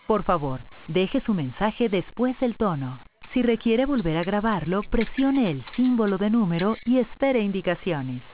Por favor, deje su mensaje después del tono. Si requiere volver a grabarlo, presione el símbolo de número y espere indicaciones.